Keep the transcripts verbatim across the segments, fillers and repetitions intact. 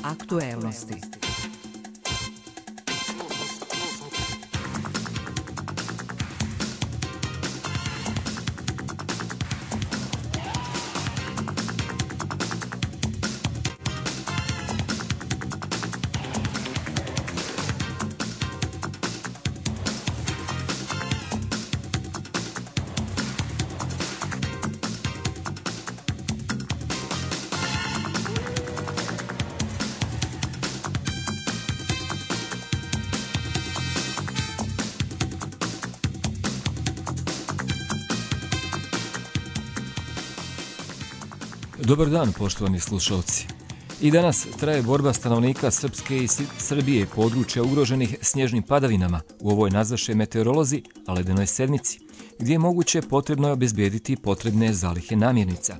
Aktuelnosti. Dobar dan, poštovani slušalci. I danas traje borba stanovnika Srpske i Srbije područja ugroženih snježnim padavinama u ovoj nazvaše meteorolozi, a ledenoj sedmici, gdje je moguće potrebno je obezbijediti potrebne zalihe namirnica.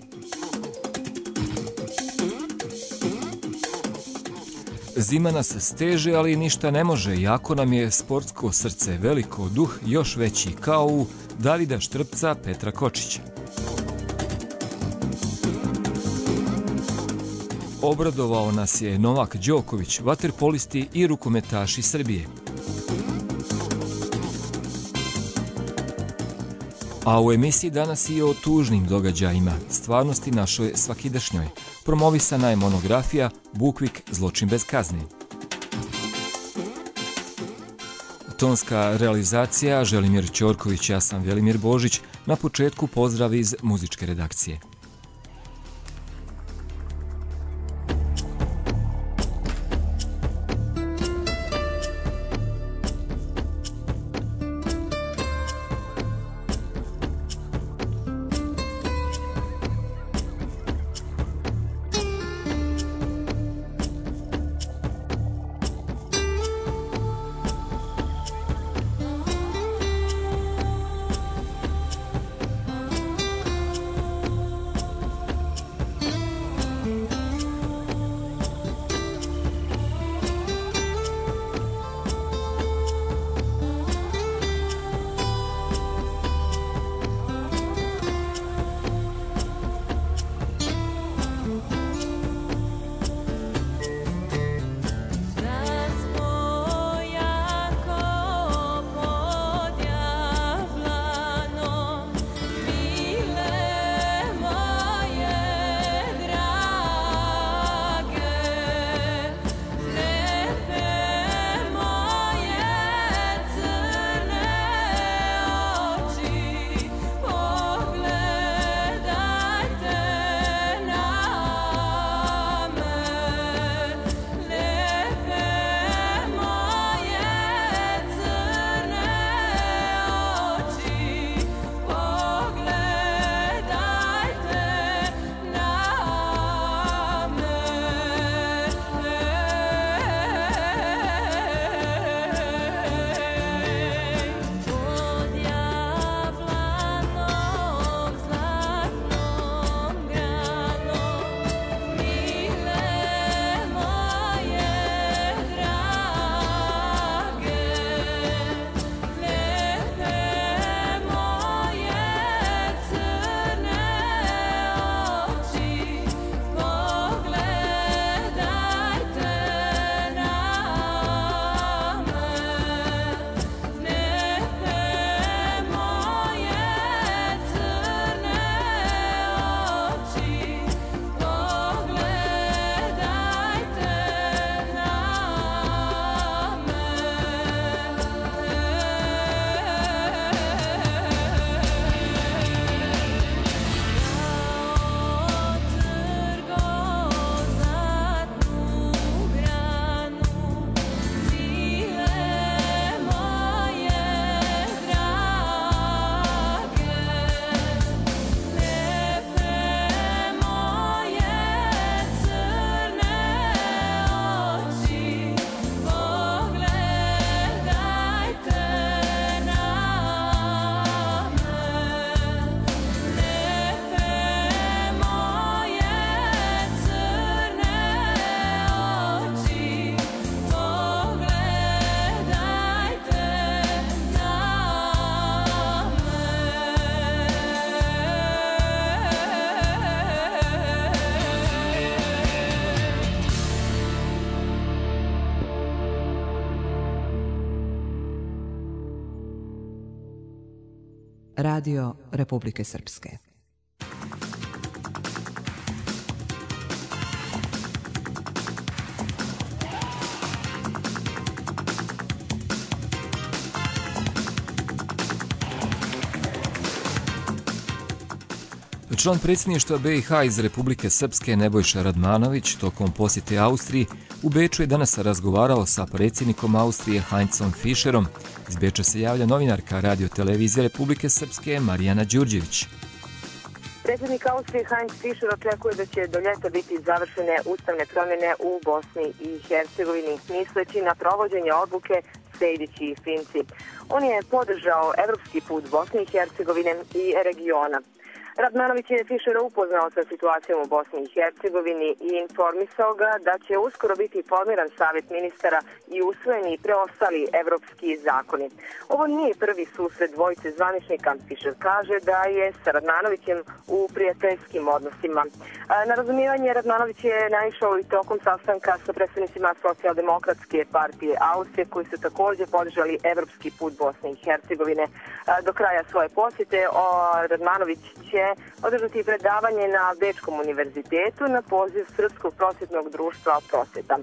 Zima nas steže, ali ništa ne može, jako nam je sportsko srce veliko, duh još veći, kao u Davida Štrpca, Petra Kočića. Obradovao nas je Novak Đoković, vaterpolisti i rukometaši Srbije. A u emisiji danas i o tužnim događajima, stvarnosti našoj svakidašnjoj. Promovisana je monografija Bukvik, zločin bez kazne. Tonska realizacija Želimir Ćorković, ja sam Velimir Božić, na početku pozdrav iz muzičke redakcije. Radio Republike Srpske. Član predsjedništva B i H iz Republike Srpske Nebojša Radmanović tokom posjete Austriji u Beču je danas razgovarao sa predsjednikom Austrije Heinzom Fischerom. Iz Beča se javlja novinarka Radio televizije Republike Srpske Marijana Đurđević. Predsjednik Austrije Heinz Fischer očekuje da će do ljeta biti završene ustavne promjene u Bosni i Hercegovini, misleći na provođenje odluke Sejdić i Finci. On je podržao evropski put Bosne i Hercegovine i regiona. Radmanović je Fischera upoznao sa situacijom u Bosni i Hercegovini i informisao ga da će uskoro biti formiran savjet ministara i usvojeni preostali evropski zakoni. Ovo nije prvi susret dvojice zvaničnika. Fischer kaže da je sa Radmanovićem u prijateljskim odnosima. Na razumijevanje Radmanović je naišao i tokom sastanka sa predstavnicima Socijaldemokratske partije Austrije, koji su također podržali evropski put Bosne i Hercegovine. Do kraja svoje posjete Radmanović će održati predavanje na Bečkom univerzitetu na poziv Srpskog prosvjetnog društva Prosvjeta.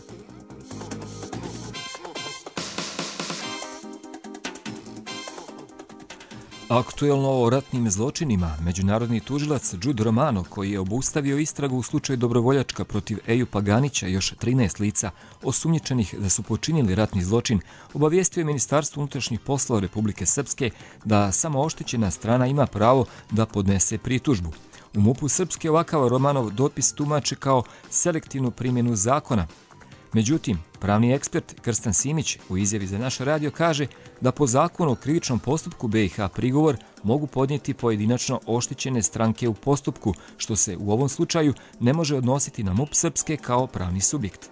Aktuelno o ratnim zločinima, međunarodni tužilac Đud Romano, koji je obustavio istragu u slučaju Dobrovoljačka protiv Ejupa Ganića i još trinaest lica osumnjičenih da su počinili ratni zločin, obavijestio je Ministarstvo unutrašnjih poslova Republike Srpske da samo oštećena strana ima pravo da podnese pritužbu. U MUP-u Srpske ovakav Romanov dopis tumači kao selektivnu primjenu zakona. Međutim, pravni ekspert Krstan Simić u izjavi za naš radio kaže da po zakonu o krivičnom postupku B i H prigovor mogu podnijeti pojedinačno oštećene stranke u postupku, što se u ovom slučaju ne može odnositi na MUP Srpske kao pravni subjekt.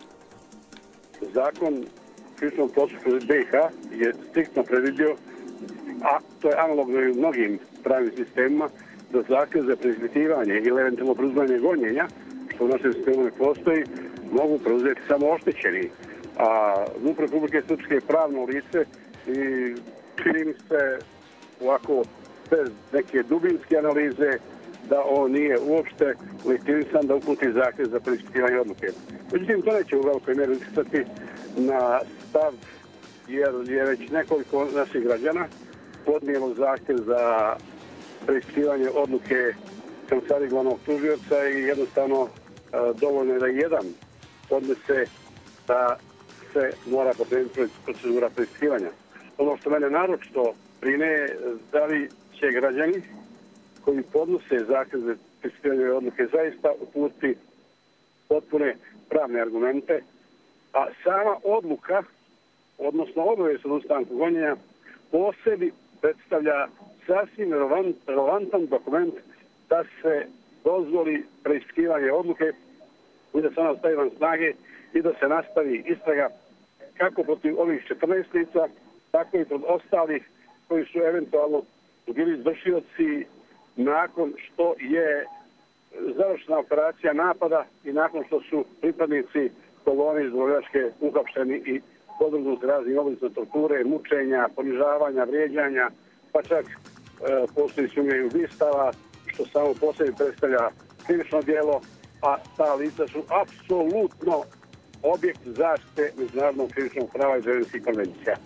Zakon o krivičnom postupku B i H je striktno predvidio, a to je analogno i u mnogim pravnim sistemima, da zahtjev za preispitivanje ili eventualno preuzimanje gonjenja, što u našem sistemu ne postoji, mogu preuzeti samo oštećeni. A MUP Republike Srpske je pravno lice i čini mi se ovako bez neke dubinske analize da on nije uopšte legitimisan da uputi zahtjev za preispitivanje odluke. Međutim, to neće u velikoj mjeri utjecati na stav, jer je već nekoliko naših građana podnijelo zahtjev za preispitivanje odluke kancelarije glavnog tužioca i jednostavno dovoljno je da jedan podnese da se mora pokrenuti procedura preispitivanja. Ono što mene naročito brine, da li će građani koji podnose zahtjev za preispitivanje odluke zaista uputiti potpune pravne argumente, a sama odluka, odnosno obavijest o ustanku gonjenja, po sebi predstavlja sasvim relevantan dokument da se dozvoli preispitivanje odluke i da se ona stavi van snage i da se nastavi istraga kako protiv ovih četrnaest lica, tako i protiv ostalih koji su eventualno bili izvršioci nakon što je završena operacija napada i nakon što su pripadnici kolone iz Dobrovoljačke uhapšeni i podvrgnuti raznim oblicima torture, mučenja, ponižavanja, vrijeđanja, pa čak e, postoji sumnje i ubistava, što samo po sebi predstavlja krivično djelo, a ta lica su apsolutno objekt zaštite međunarodnog krivičnog prava i ženevskih konvencija.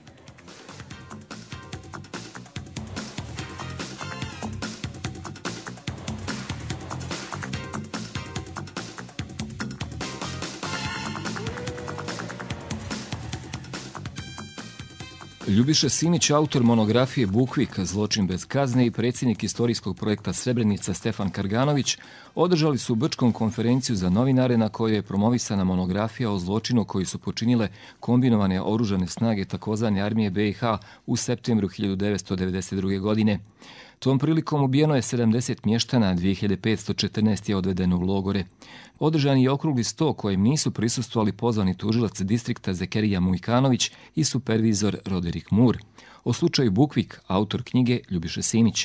Ljubiša Simić, autor monografije Bukvik, zločin bez kazne, i predsjednik istorijskog projekta Srebrenica Stefan Karganović održali su u Brčkom konferenciju za novinare na kojoj je promovisana monografija o zločinu koji su počinile kombinovane oružane snage takozvane armije B i H u septembru hiljadu devetsto devedeset druge. godine. Tom prilikom ubijeno je sedamdeset mještana, dvije hiljade petsto četrnaest je odvedeno u logore. Održan je okrugli sto kojem nisu prisustvovali pozvani tužilac distrikta Zekerija Mujkanović i supervizor Roderick Moore. O slučaju Bukvik, autor knjige Ljubiša Simić.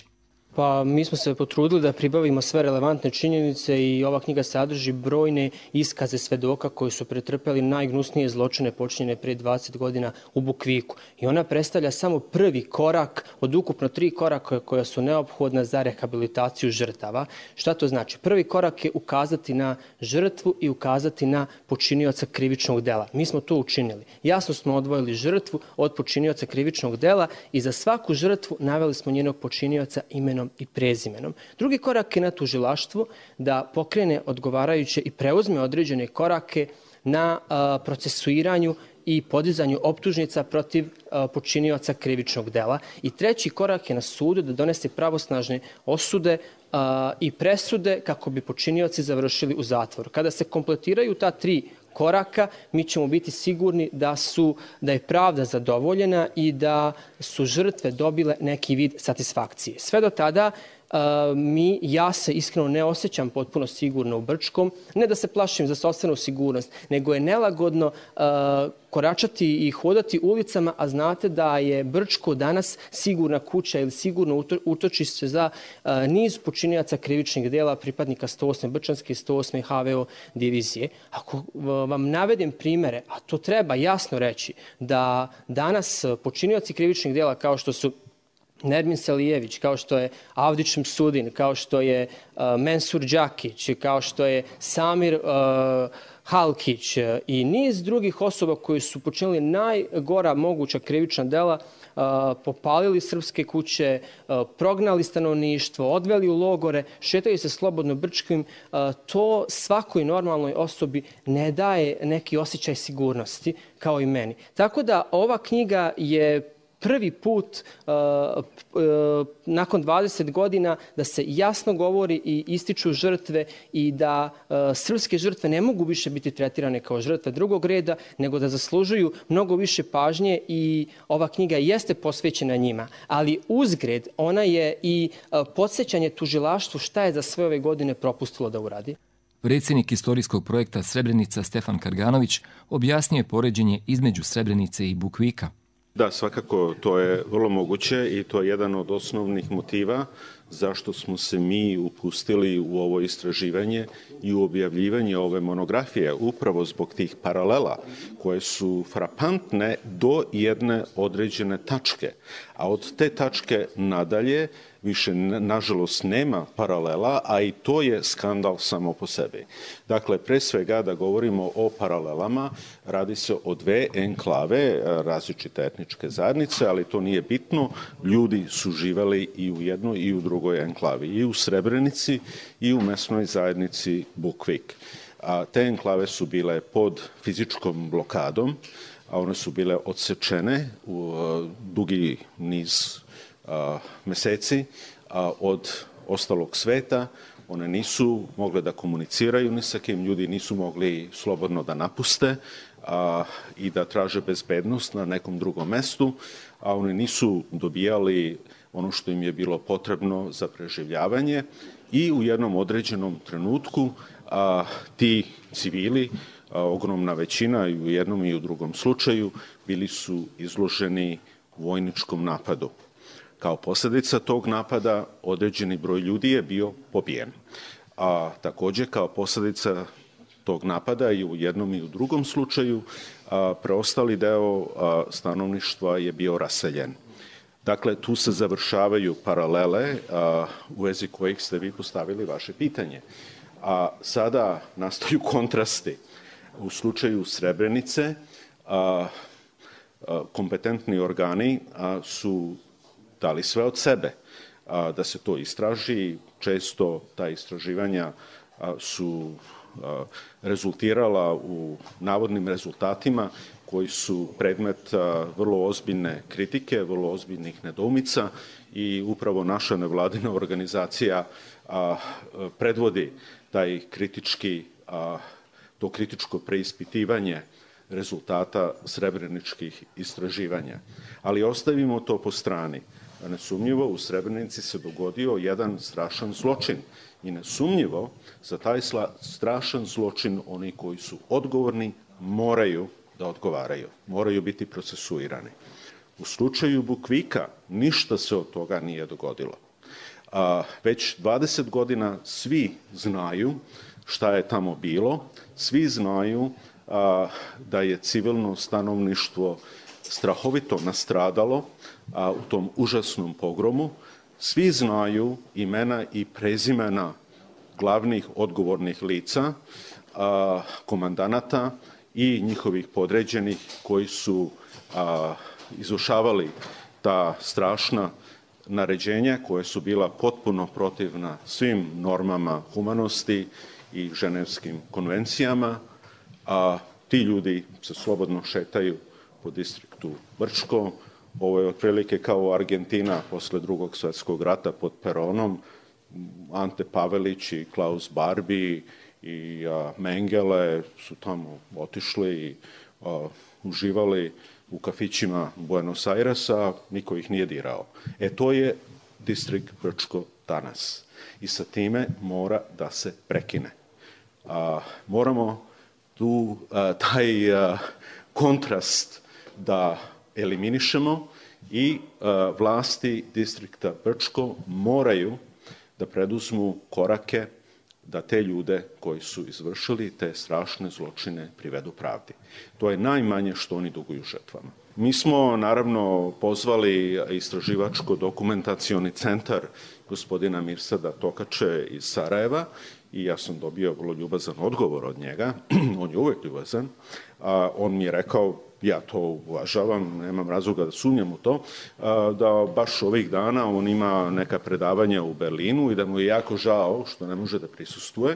Pa mi smo se potrudili da pribavimo sve relevantne činjenice i ova knjiga sadrži brojne iskaze svedoka koji su pretrpeli najgnusnije zločine počinjene prije dvadeset godina u Bukviku. I ona predstavlja samo prvi korak od ukupno tri koraka koja su neophodna za rehabilitaciju žrtava. Šta to znači? Prvi korak je ukazati na žrtvu i ukazati na počinioca krivičnog dela. Mi smo to učinili. Jasno smo odvojili žrtvu od počinioca krivičnog dela i za svaku žrtvu naveli smo njenog počinioca imenom i prezimenom. Drugi korak je na tužilaštvu da pokrene odgovarajuće i preuzme određene korake na a, procesuiranju i podizanju optužnica protiv a, počinioca krivičnog dela. I treći korak je na sudu da donese pravosnažne osude a, i presude kako bi počinioci završili u zatvoru. Kada se kompletiraju ta tri koraka, mi ćemo biti sigurni da su da je pravda zadovoljena i da su žrtve dobile neki vid satisfakcije. Sve do tada Uh, mi, ja se iskreno ne osjećam potpuno sigurno u Brčkom. Ne da se plašim za sopstvenu sigurnost, nego je nelagodno uh, koračati i hodati ulicama, a znate da je Brčko danas sigurna kuća ili sigurno utočište za uh, niz počinioca krivičnih dela pripadnika sto osme Brčanske i sto osme H V O divizije. Ako uh, vam navedem primere, a to treba jasno reći, da danas počinioci krivičnih dela kao što su Nermin Selijević, kao što je Avdić Šemsudin, kao što je uh, Mensur Đakić, kao što je Samir uh, Halkić uh, i niz drugih osoba koji su počinili najgora moguća krivična dela, uh, popalili srpske kuće, uh, prognali stanovništvo, odveli u logore, šetaju se slobodno Brčkim, uh, to svakoj normalnoj osobi ne daje neki osjećaj sigurnosti kao i meni. Tako da ova knjiga je prvi put uh, uh, nakon dvadeset godina da se jasno govori i ističu žrtve i da uh, srpske žrtve ne mogu više biti tretirane kao žrtve drugog reda, nego da zaslužuju mnogo više pažnje i ova knjiga jeste posvećena njima. Ali uzgred ona je i uh, podsjećanje tužilaštvu šta je za sve ove godine propustilo da uradi. Predsjednik istorijskog projekta Srebrenica Stefan Karganović objasnio je poređenje između Srebrenice i Bukvika. Da, svakako to je vrlo moguće i to je jedan od osnovnih motiva zašto smo se mi upustili u ovo istraživanje i u objavljivanje ove monografije, upravo zbog tih paralela koje su frapantne do jedne određene tačke. A od te tačke nadalje više nažalost nema paralela, a i to je skandal samo po sebi. Dakle, pre svega da govorimo o paralelama, radi se o dve enklave, različite etničke zajednice, ali to nije bitno. Ljudi su živeli i u jednoj i u drugoj enklavi, i u Srebrenici i u mesnoj zajednici Bukvik. A te enklave su bile pod fizičkom blokadom, a one su bile odsečene u dugi niz a, meseci a, od ostalog sveta. One nisu mogle da komuniciraju ni sa kim, ljudi nisu mogli slobodno da napuste a, i da traže bezbednost na nekom drugom mestu, a oni nisu dobijali ono što im je bilo potrebno za preživljavanje i u jednom određenom trenutku a, ti civili, a, ogromna većina i u jednom i u drugom slučaju, bili su izloženi vojničkom napadu. Kao posljedica tog napada određeni broj ljudi je bio pobijen. A također kao posljedica tog napada i u jednom i u drugom slučaju a, preostali deo a, stanovništva je bio raseljen. Dakle, tu se završavaju paralele a, u vezi kojih ste vi postavili vaše pitanje. A sada nastaju kontrasti. U slučaju Srebrenice a, a, kompetentni organi a, su dali sve od sebe a, da se to istraži. Često ta istraživanja a, su a, rezultirala u navodnim rezultatima koji su predmet a, vrlo ozbiljne kritike, vrlo ozbiljnih nedoumica i upravo naša nevladina organizacija a, predvodi taj kritički, a, to kritičko preispitivanje rezultata srebreničkih istraživanja. Ali ostavimo to po strani. Nesumnjivo u Srebrenici se dogodio jedan strašan zločin i nesumnjivo za taj strašan zločin oni koji su odgovorni moraju da odgovaraju, moraju biti procesuirani. U slučaju Bukvika ništa se od toga nije dogodilo. A, već dvadeset godina svi znaju šta je tamo bilo, svi znaju a, da je civilno stanovništvo strahovito nastradalo a, u tom užasnom pogromu. Svi znaju imena i prezimena glavnih odgovornih lica, a, komandanata i njihovih podređenih koji su a, izvršavali ta strašna naređenja koja su bila potpuno protivna svim normama humanosti i ženevskim konvencijama, a ti ljudi se slobodno šetaju po distriktu Brčko. Ovo je otprilike kao Argentina posle drugog svjetskog rata pod Peronom. Ante Pavelić i Klaus Barbie i a, Mengele su tamo otišli i a, uživali u kafićima Buenos Airesa, niko ih nije dirao. E to je distrikt Brčko danas. I sa time mora da se prekine. A, moramo tu a, taj a, kontrast da eliminišemo i a, vlasti distrikta Brčko moraju da preduzmu korake da te ljude koji su izvršili te strašne zločine privedu pravdi. To je najmanje što oni duguju žrtvama. Mi smo naravno pozvali istraživačko-dokumentacioni centar gospodina Mirsada Tokače iz Sarajeva i ja sam dobio vrlo ljubazan odgovor od njega. On je uvek ljubazan. A on mi je rekao, ja to uvažavam, nemam razloga da sumnjam u to, da baš ovih dana on ima neka predavanja u Berlinu i da mu je jako žao što ne može da prisustvuje.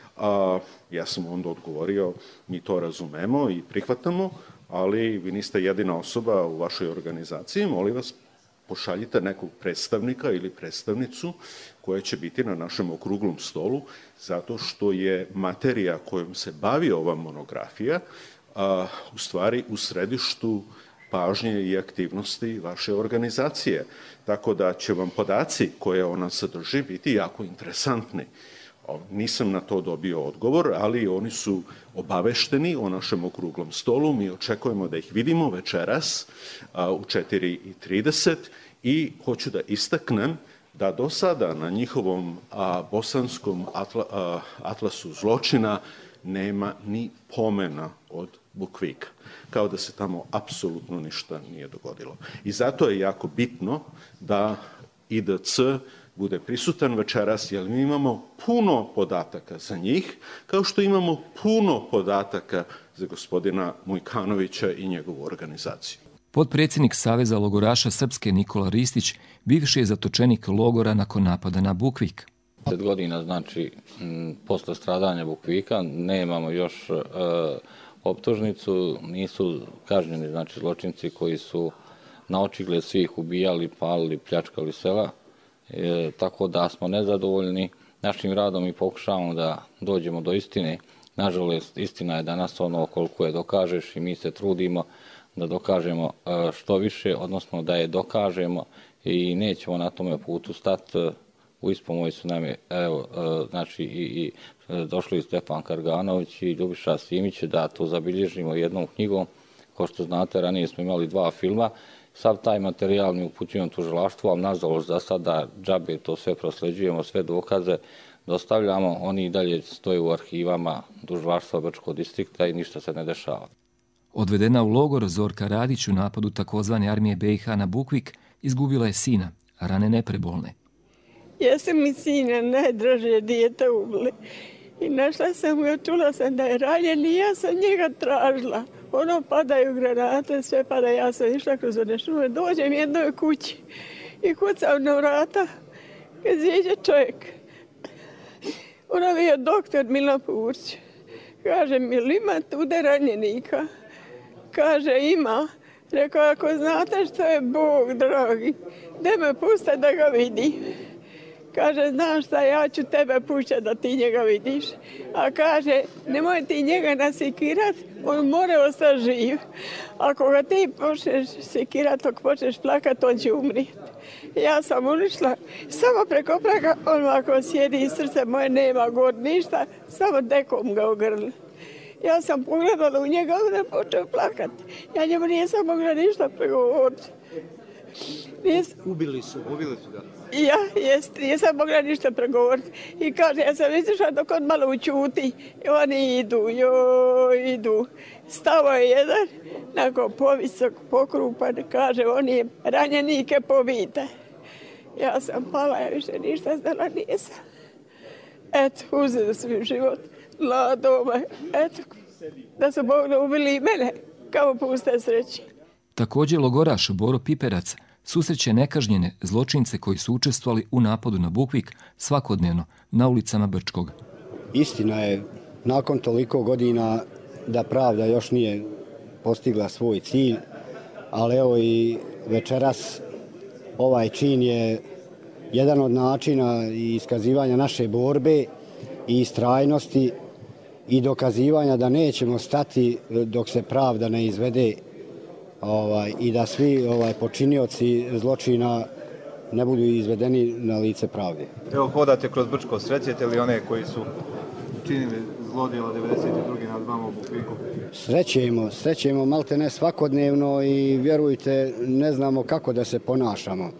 Ja sam onda odgovorio, mi to razumemo i prihvatamo, ali vi niste jedina osoba u vašoj organizaciji, molim vas, pošaljite nekog predstavnika ili predstavnicu koja će biti na našem okruglom stolu, zato što je materija kojom se bavi ova monografija a, u stvari u središtu pažnje i aktivnosti vaše organizacije. Tako da će vam podaci koje ona sadrži biti jako interesantni. Nisam na to dobio odgovor, ali oni su obavešteni o našem okruglom stolu. Mi očekujemo da ih vidimo večeras a, u četiri i trideset i hoću da istaknem da do sada na njihovom a, bosanskom atla, a, atlasu zločina nema ni pomena od Bukvika. Kao da se tamo apsolutno ništa nije dogodilo. I zato je jako bitno da I D C bude prisutan večeras, jer mi imamo puno podataka za njih, kao što imamo puno podataka za gospodina Mujkanovića i njegovu organizaciju. Potpredsjednik Saveza logoraša Srpske Nikola Ristić bivši je zatočenik logora nakon napada na Bukvik. deset godina, znači, posle stradanja Bukvika, nemamo još e, optužnicu, nisu kažnjeni, znači, zločinci koji su na očigled svih ubijali, palili, pljačkali sela. E, tako da smo nezadovoljni našim radom i pokušavamo da dođemo do istine. Nažalost, istina je danas ono koliko je dokažeš i mi se trudimo da dokažemo e, što više, odnosno da je dokažemo i nećemo na tome putu stati. U ispomoći su nam je, evo, e, znači, i, i došli Stefan Karganović i Ljubiša Simić da to zabilježimo jednom knjigom. Kao što znate, ranije smo imali dva filma. Sav taj materijal mi upućujem tužilaštvu, ali nažalost za sada džabe to sve prosleđujemo, sve dokaze dostavljamo, oni i dalje stoje u arhivama tužilaštva Brčkog distrikta i ništa se ne dešava. Odvedena u logor Zorka Radić u napadu takozvane armije B i H na Bukvik izgubila je sina, rane neprebolne. Ja sam mi sina najdraže dijete ubili i našla sam ga, čula sam da je ranjen i ja sam njega tražila. Ono, padaju granate, sve pada, ja sam išla kroz one šume, dođem jednoj kući i kucam na vrata, kad ziđe čovjek. Ono bio doktor Milo Purić. Kaže mi, ili ima tude ranjenika? Kaže, ima. Rekao, ako znate što je Bog, dragi, da me puste da ga vidi. Kaže, znaš šta, ja ću tebe pušćati da ti njega vidiš. A kaže, nemoj ti njega nasikirat, on mora ostati živ. Ako ga ti počneš sikirat, ako počneš plakat, on će umrijeti. Ja sam unišla, samo preko praga, on ovako sjedi i srce moje nema gor ništa, samo dekom ga ogrli. Ja sam pogledala u njega, on je počeo plakati. Ja njemu nisam mogla ništa pregovoriti. Nis... Ubili su, ubili su ga. Ja, jest, nisam mogla ništa pregovoriti. I kaže, ja sam izišla dok on malo učuti. I oni idu, joj, idu. Stavo je jedan, nakon povisok, pokrupan, kaže, oni ranjenike povite. Ja sam pala, ja više ništa znala nisam. Eto, uzeli su mi život, la doma, eto, da su Bog da ubili i mene, kao puste sreći. Također logoraš Boro Piperac susreće nekažnjene zločince koji su učestvovali u napadu na Bukvik svakodnevno na ulicama Brčkog. Istina je, nakon toliko godina da pravda još nije postigla svoj cilj, ali evo i večeras ovaj čin je jedan od načina iskazivanja naše borbe i istrajnosti i dokazivanja da nećemo stati dok se pravda ne izvede ovaj, i da svi ovaj, počinioci zločina ne budu izvedeni na lice pravde. Evo, hodate kroz Brčko, srećete li one koji su činili zlodjela devedeset druge nad vama u Bukviku? Srećemo, srećemo malte ne svakodnevno i vjerujte, ne znamo kako da se ponašamo.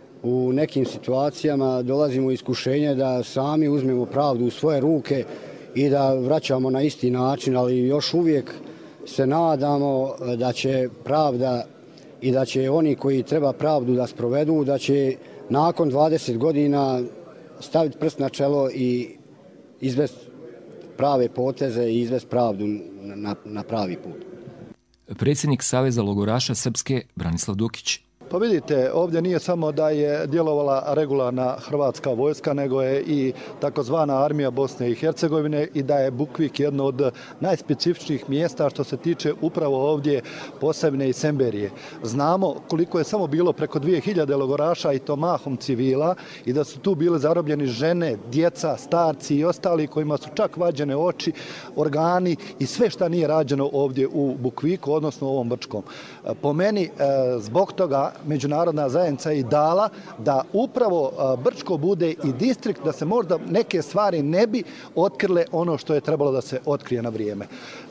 U nekim situacijama dolazimo u iskušenje da sami uzmemo pravdu u svoje ruke i da vraćamo na isti način, ali još uvijek se nadamo da će pravda i da će oni koji treba pravdu da sprovedu, da će nakon dvadeset godina staviti prst na čelo i izvesti prave poteze i izvesti pravdu na, na pravi put. Predsjednik Saveza logoraša Srpske Branislav Dukić. Pa vidite, ovdje nije samo da je djelovala regularna hrvatska vojska, nego je i takozvana armija Bosne i Hercegovine i da je Bukvik jedno od najspecifičnijih mjesta što se tiče upravo ovdje Posavine i Semberije. Znamo koliko je samo bilo preko dvije hiljade logoraša i to mahom civila i da su tu bile zarobljeni žene, djeca, starci i ostali kojima su čak vađene oči, organi i sve šta nije rađeno ovdje u Bukviku, odnosno u ovom Brčkom. Po meni, zbog toga međunarodna zajednica i dala da upravo Brčko bude i distrikt, da se možda neke stvari ne bi otkrile ono što je trebalo da se otkrije na vrijeme.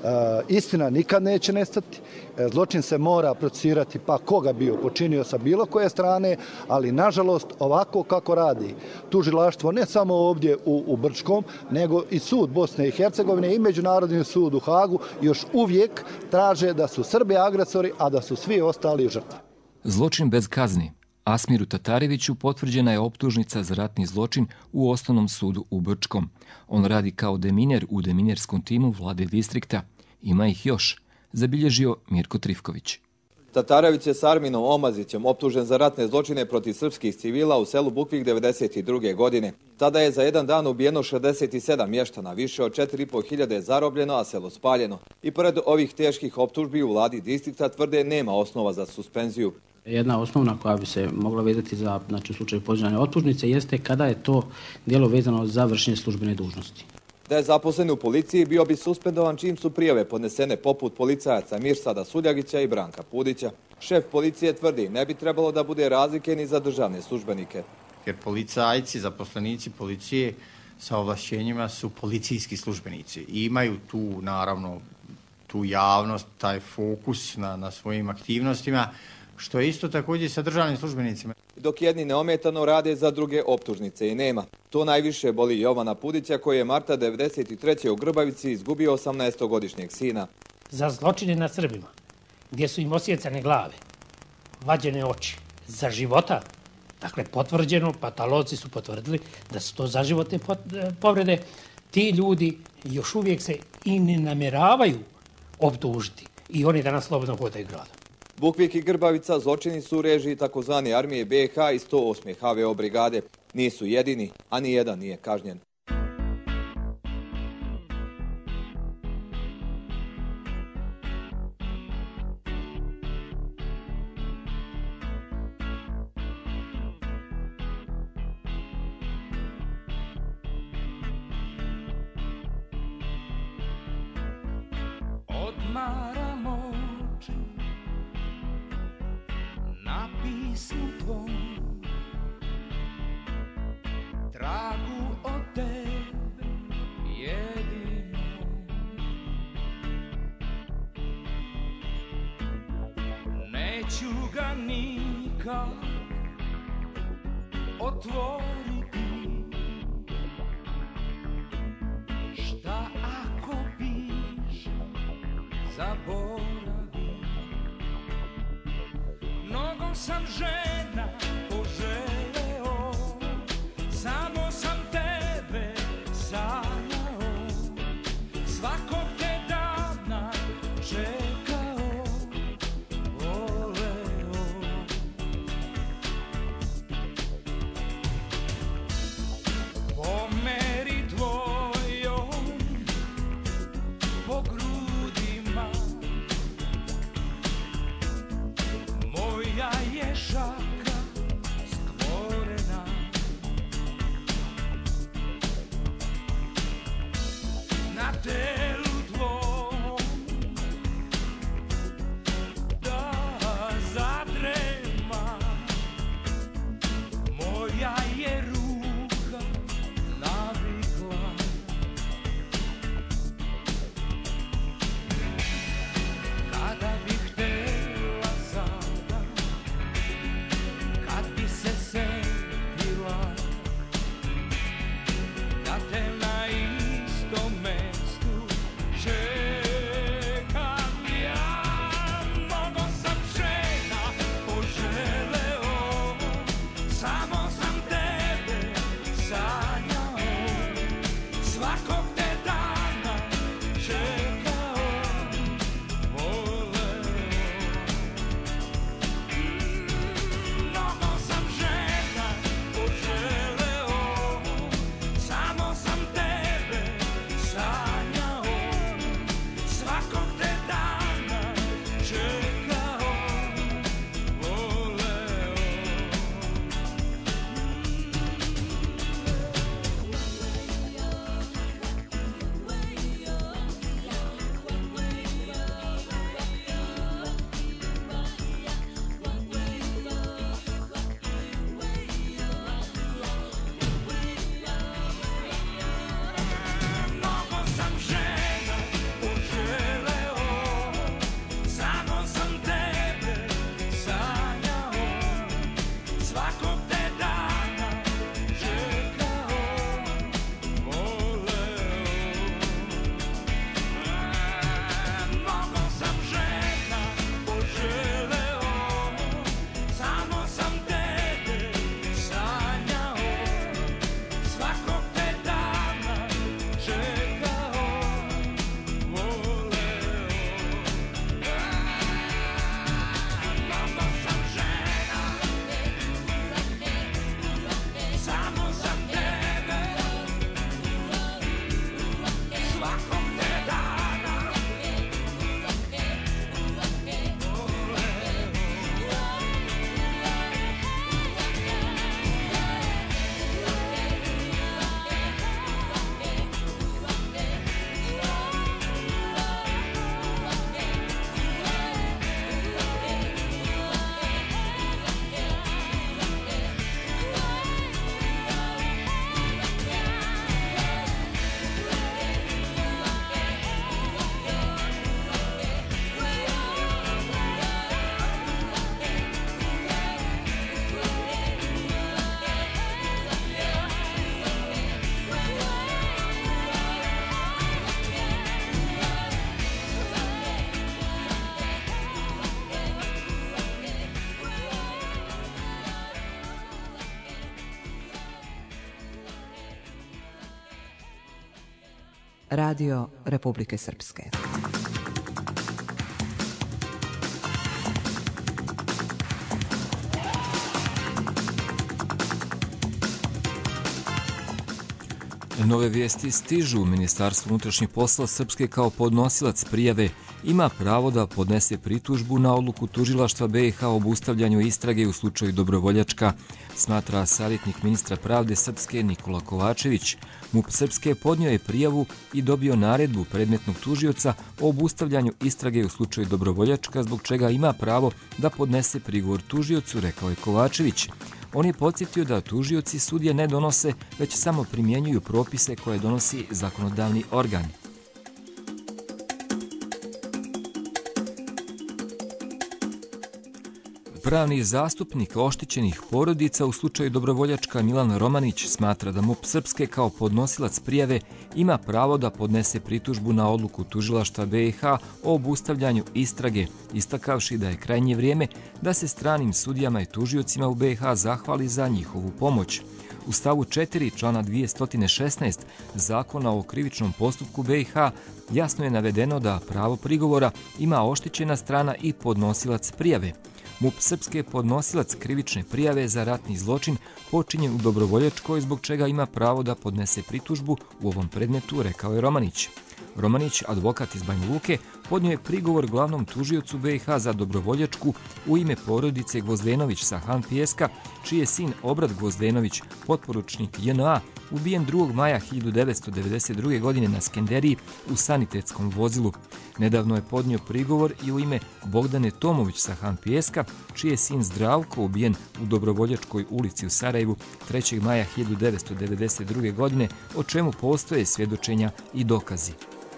Istina nikad neće nestati, zločin se mora procesuirati pa koga bio počinio sa bilo koje strane, ali nažalost ovako kako radi tužilaštvo ne samo ovdje u, u Brčkom, nego i sud Bosne i Hercegovine i Međunarodni sud u Hagu još uvijek traže da su Srbi agresori, a da su svi ostali žrtve. Zločin bez kazni. Asmiru Tatareviću potvrđena je optužnica za ratni zločin u Osnovnom sudu u Brčkom. On radi kao deminer u deminerskom timu vlade distrikta. Ima ih još, zabilježio Mirko Trifković. Tatarević je s Arminom Omazićem optužen za ratne zločine protiv srpskih civila u selu Bukvik devedeset druge. godine. Tada je za jedan dan ubijeno šezdeset sedam mještana, više od četiri i po hiljade je zarobljeno, a selo spaljeno. I pored ovih teških optužbi u vladi distrikta tvrde nema osnova za suspenziju. Jedna osnovna koja bi se mogla vezati za, znači, u slučaju podizanja optužnice jeste kada je to djelo vezano za vršenje službene dužnosti. Da je zaposlen u policiji, bio bi suspendovan čim su prijave podnesene poput policajaca Mirsada Suljagića i Branka Pudića. Šef policije tvrdi ne bi trebalo da bude razlike ni za državne službenike. Jer policajci, zaposlenici policije sa ovlašćenjima su policijski službenici i imaju tu, naravno, tu javnost, taj fokus na, na svojim aktivnostima, što je isto također sa državnim službenicima. Dok jedni neometano rade, za druge optužnice i nema. To najviše boli Jovana Pudića koji je marta devedeset treće. u Grbavici izgubio osamnaestogodišnjeg sina. Za zločine nad Srbima, gdje su im osjecane glave, vađene oči, za života, dakle potvrđeno, patolozi su potvrdili da su to zaživotne povrede, ti ljudi još uvijek se i ne namjeravaju optužiti i oni danas slobodno hodaju gradom. Bukvik i Grbavica zločini su u režiji takozvane armije B iH i sto osme H V O brigade. Nisu jedini, a ni jedan nije kažnjen. Odmaram oči na pismu tvom, tragu od tebe jedinom. Neću ga nikad nikad otvoriti. Šta ako piše, zaboravi. Mnogo sam žena poželeo, samo sam tebe sanjao, svakog te dana čekao, voleo. Po meri tvojom, po grudima, moja je šaka stvorena. Na telu tvom da zadrema, moja je ruka navikla. Kada bih htela sada, kad bi se setila da te na istom mestu čekam ja. Mnogo sam žena poželeo, samo sam tebe sanjao, svakog te dana čekao, voleo. Mnogo sam žena poželeo, samo sam tebe sanjao, svakog te dana čekao, voleo. Mnogo sam žena poželeo, samo sam tebe sanjao, svakog te dana čekao, voleo. Mnogo sam žena poželeo, samo sam tebe sanjao, svakog te dana čekao, voleo. Mnogo sam žena, samo sam tebe, svakog te dana Radio Republike Srpske. Nove vijesti stižu. Ministarstvo unutrašnjih poslova Srpske kao podnosilac prijave ima pravo da podnese pritužbu na odluku tužilaštva B i H o obustavljanju istrage u slučaju Dobrovoljačka, smatra savjetnik ministra pravde Srpske Nikola Kovačević. MUP Srpske podnio je prijavu i dobio naredbu predmetnog tužioca o obustavljanju istrage u slučaju Dobrovoljačka, zbog čega ima pravo da podnese prigovor tužiocu, rekao je Kovačević. On je podsjetio da tužioci sudije ne donose, već samo primjenjuju propise koje donosi zakonodavni organ. Pravni zastupnik oštećenih porodica u slučaju dobrovoljačka Milan Romanić smatra da MUP Srpske kao podnosilac prijave ima pravo da podnese pritužbu na odluku tužilaštva B i H o obustavljanju istrage, istakavši da je krajnje vrijeme da se stranim sudijama i tužiocima u B i H zahvali za njihovu pomoć. U stavu četiri člana dvjesto šesnaest Zakona o krivičnom postupku B i H jasno je navedeno da pravo prigovora ima oštećena strana i podnosilac prijave. MUP Srpske je podnosilac krivične prijave za ratni zločin počinjen u Dobrovoljačkoj, zbog čega ima pravo da podnese pritužbu u ovom predmetu, rekao je Romanić. Romanić, advokat iz Banja Luke, podnio je prigovor glavnom tužiocu B i H za Dobrovoljačku u ime porodice Gvozdenović sa Han Pijeska, čiji je sin Obrad Gvozdenović, potporučnik J N A, ubijen drugog maja hiljadu devetsto devedeset druge. godine na Skenderiji u sanitetskom vozilu. Nedavno je podnio prigovor i u ime Bogdane Tomović sa Han Pijeska, čiji je sin Zdravko ubijen u Dobrovoljačkoj ulici u Sarajevu trećeg maja hiljadu devetsto devedeset druge. godine, o čemu postoje svjedočenja i dokazi.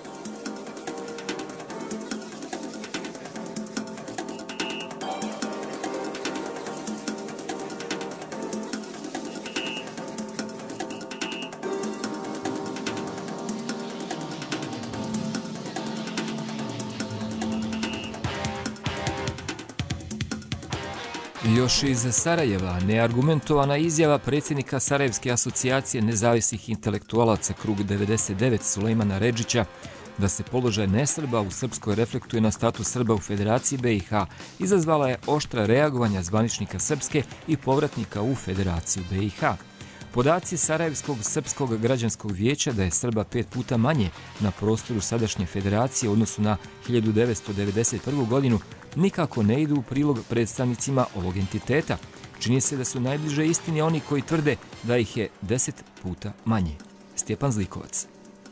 Još iz Sarajeva, neargumentovana izjava predsjednika Sarajevske asocijacije nezavisnih intelektualaca Krug devedeset devet Sulejmana Redžića da se položaj nesrba u Srpskoj reflektuje na status Srba u Federaciji B i H izazvala je oštra reagovanja zvaničnika Srpske i povratnika u Federaciju B i H. Podaci Sarajevskog Srpskog građanskog vijeća da je Srba pet puta manje na prostoru sadašnje federacije u odnosu na hiljadu devetsto devedeset prvu. godinu nikako ne idu u prilog predstavnicima ovog entiteta. Čini se da su najbliže istini oni koji tvrde da ih je deset puta manje. Stjepan Zlikovac.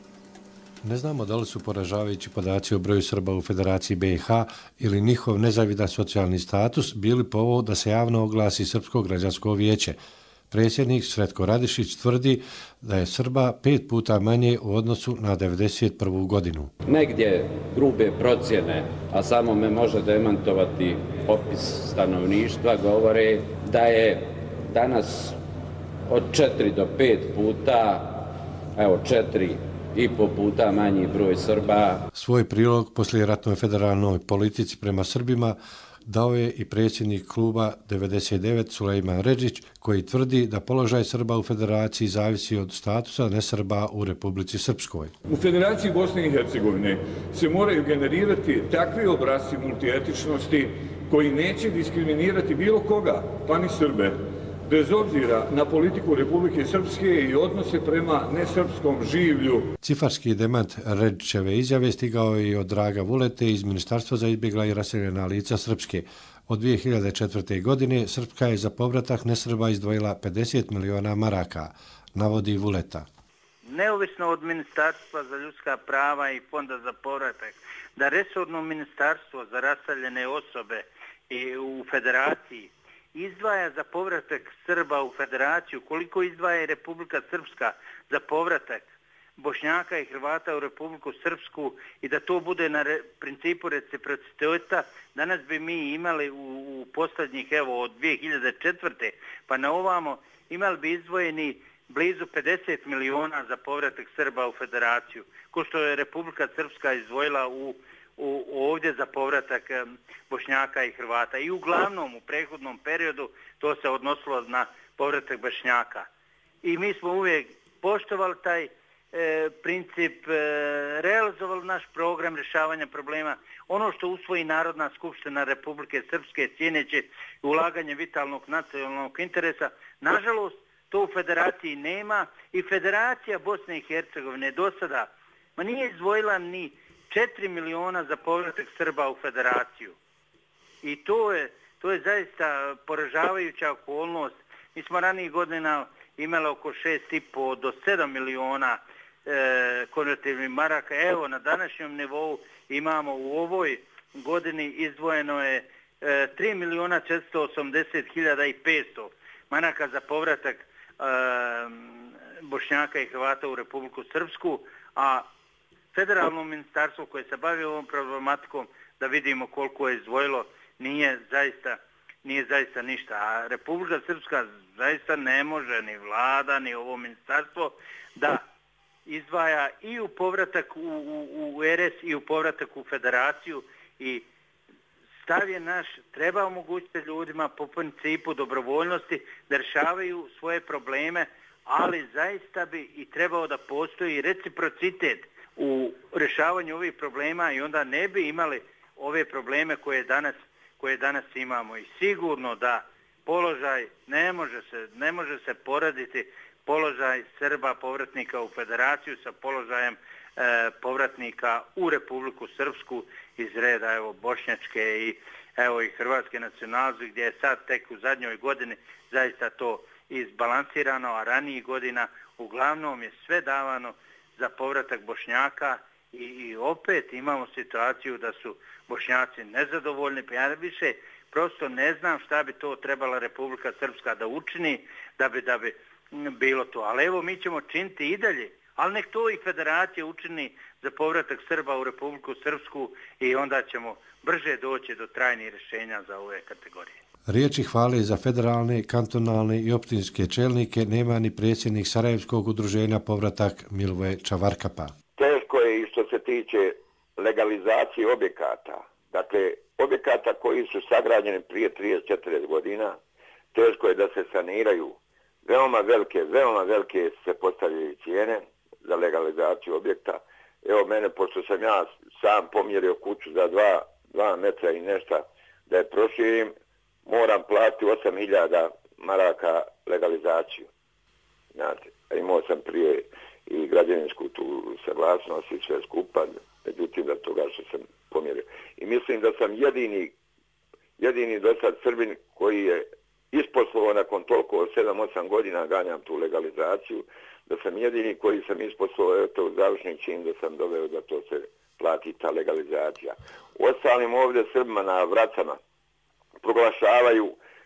Ne znamo da li su poražavajući podaci o broju Srba u Federaciji B i H ili njihov nezavidan socijalni status bili povod da se javno oglasi Srpsko građansko vijeće. Predsjednik Sretko Radišić tvrdi da je Srba pet puta manje u odnosu na devedeset prvu. godinu. Negdje grube procjene, a samo me može demantovati popis stanovništva, govore da je danas od četiri do pet puta, evo četiri i po puta manji broj Srba. Svoj prilog poslijeratnoj federalnoj politici prema Srbima dao je i predsjednik kluba devedeset devet Sulejman Redžić, koji tvrdi da položaj Srba u federaciji zavisi od statusa nesrba u Republici Srpskoj. U Federaciji Bosne i Hercegovine se moraju generirati takvi obrasci multietičnosti koji neće diskriminirati bilo koga, pa ni Srbe, bez obzira na politiku Republike Srpske i odnose prema nesrpskom življu. Cifarski demant Redžićeve izjave stigao je i od Draga Vulete iz Ministarstva za izbjegla i raseljena lica Srpske. Od dvije hiljade četvrte. godine Srpska je za povratak nesrba izdvojila pedeset miliona maraka, navodi Vuleta. Neovisno od Ministarstva za ljudska prava i Fonda za povratak, da resorno ministarstvo za raseljene osobe i u federaciji izdvaja za povratak Srba u federaciju, koliko izdvaja i Republika Srpska za povratak Bošnjaka i Hrvata u Republiku Srpsku i da to bude na re, principu reciprociteta, danas bi mi imali u, u posljednjih, evo, od dvije hiljade četvrte. pa na ovamo imali bi izdvojeni blizu pedeset miliona za povratak Srba u federaciju, ko što je Republika Srpska izdvojila u U, ovdje za povratak um, Bošnjaka i Hrvata. I uglavnom u prethodnom periodu to se odnosilo na povratak Bošnjaka. I mi smo uvijek poštovali taj e, princip, e, realizovali naš program rješavanja problema. Ono što usvoji Narodna skupština Republike Srpske cijeneći ulaganje vitalnog nacionalnog interesa, nažalost to u federaciji nema i Federacija Bosne i Hercegovine do sada ma nije izdvojila ni četiri miliona za povratak Srba u federaciju. I to je, to je zaista poražavajuća okolnost. Mi smo ranijih godina imali oko šest i po do sedam miliona e, konvertibilnih maraka. Evo, na današnjem nivou imamo u ovoj godini izdvojeno je e, tri miliona četiristo osamdeset hiljada i petsto maraka za povratak e, Bošnjaka i Hrvata u Republiku Srpsku, a federalno ministarstvo koje se bavi ovom problematikom, da vidimo koliko je izdvojilo, nije zaista nije zaista ništa. A Republika Srpska zaista ne može, ni vlada, ni ovo ministarstvo, da izdvaja i u povratak u, u, u R S i u povratak u federaciju i stav je naš, treba omogućiti ljudima po principu dobrovoljnosti da rješavaju svoje probleme, ali zaista bi i trebao da postoji reciprocitet u rješavanju ovih problema i onda ne bi imali ove probleme koje danas, koje danas imamo. I sigurno da položaj ne može se, ne može se poraditi položaj Srba povratnika u federaciju sa položajem e, povratnika u Republiku Srpsku iz reda evo bošnjačke i evo i hrvatske nacionalnosti, gdje je sad tek u zadnjoj godini zaista to izbalansirano, a ranijih godina uglavnom je sve davano za povratak Bošnjaka i, i opet imamo situaciju da su Bošnjaci nezadovoljni, pa ja više prosto ne znam šta bi to trebala Republika Srpska da učini da bi, da bi bilo to. Ali evo mi ćemo činiti i dalje, ali nek to i federacija učini za povratak Srba u Republiku Srpsku i onda ćemo brže doći do trajnih rješenja za ove kategorije. Riječi hvale za federalne, kantonalne i općinske čelnike nema ni predsjednik Sarajevskog udruženja Povratak Milivoje Čavarkapa. Teško je i što se tiče legalizacije objekata. Dakle, objekata koji su sagrađeni prije trideset četrdeset godina, teško je da se saniraju. Veoma velike, veoma velike se postavljaju cijene za legalizaciju objekta. Evo mene, pošto sam ja sam pomjerio kuću za dva, dva metra i nešto da je proširim, moram platiti osam hiljada maraka legalizaciju. Znate, imao sam prije i građevinsku tu saglasnost i sve skupa, međutim da toga što sam pomjerio. I mislim da sam jedini, jedini do sad Srbin koji je isposlovao nakon toliko sedam osam godina ganjam tu legalizaciju, da sam jedini koji sam isposlovao to u završni čin da sam doveo da to se plati ta legalizacija. U ostalim ovdje Srbima na Vracama proglašavaju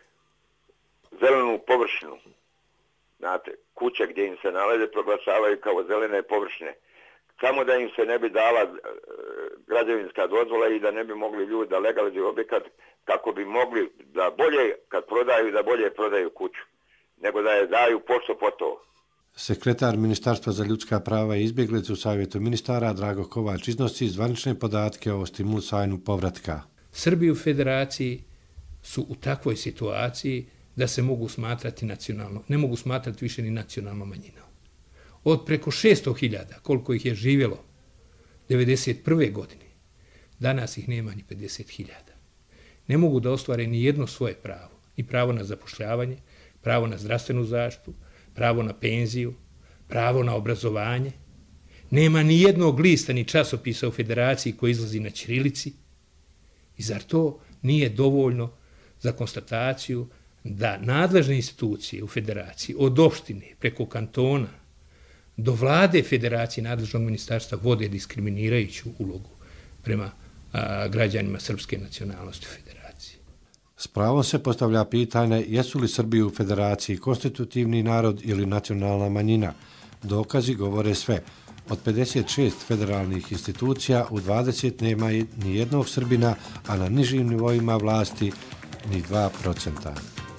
zelenu površinu. Znate, kuće gdje im se nalaze proglašavaju kao zelene površine. Samo da im se ne bi dala e, građevinska dozvola i da ne bi mogli ljudi da legalizuju objekat kako bi mogli da bolje, kad prodaju, da bolje prodaju kuću, nego da je daju pošto po to. Sekretar Ministarstva za ljudska prava i izbjeglice u Savjetu ministara Drago Kovač iznosi zvanične podatke o stimulisanju povratka. Srbi u federaciji su u takvoj situaciji da se mogu smatrati nacionalno, ne mogu smatrati više ni nacionalnom manjinom. Od preko šesto hiljada, koliko ih je živjelo devedeset prve godine, danas ih nema ni pedeset hiljada. Ne mogu da ostvare ni jedno svoje pravo, ni pravo na zapošljavanje, pravo na zdravstvenu zaštitu, pravo na penziju, pravo na obrazovanje. Nema ni jednog lista ni časopisa u federaciji koji izlazi na ćirilici. I zar to nije dovoljno za konstataciju da nadležne institucije u federaciji, od opštine preko kantona do vlade federacije nadležnog ministarstva vode diskriminirajuću ulogu prema a, građanima srpske nacionalnosti u federaciji. S pravom se postavlja pitanje jesu li Srbi u federaciji konstitutivni narod ili nacionalna manjina. Dokazi govore sve. Od pedeset šest federalnih institucija u dvadeset nema ni jednog Srbina, a na nižim nivoima vlasti ni dva procenta.